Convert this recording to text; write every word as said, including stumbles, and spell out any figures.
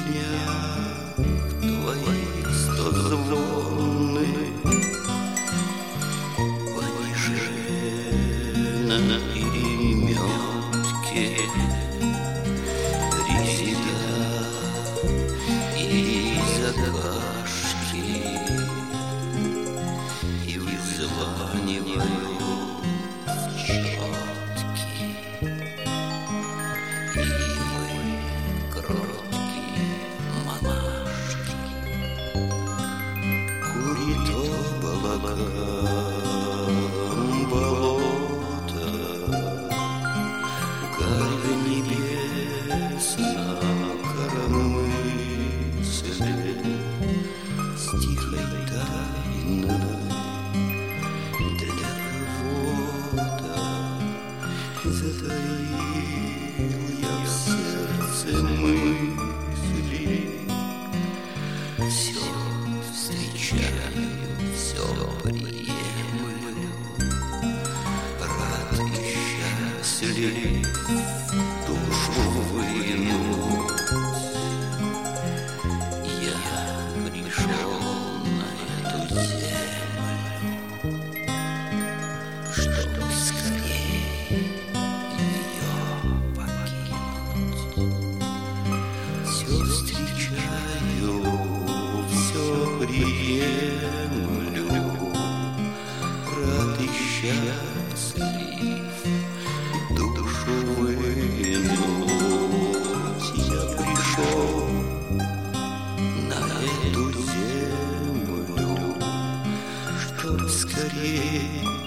песнях твоих стозвонных пониже на переметке резида и закашки и вызваниваю четки. И вы, кроткие монашки, курит облакам болота, гарь небесна коромысле с тихой тайной для кого-то затаил я в сердце мысли. Все встречаю, все приемлю, рад и счастлив душу вынуть. Я пришел на эту землю, чтобы скорее ее покинуть. Все встречаю, все приемлю, рад и счастлив душу вынуть. Я пришел на эту землю, чтоб скорее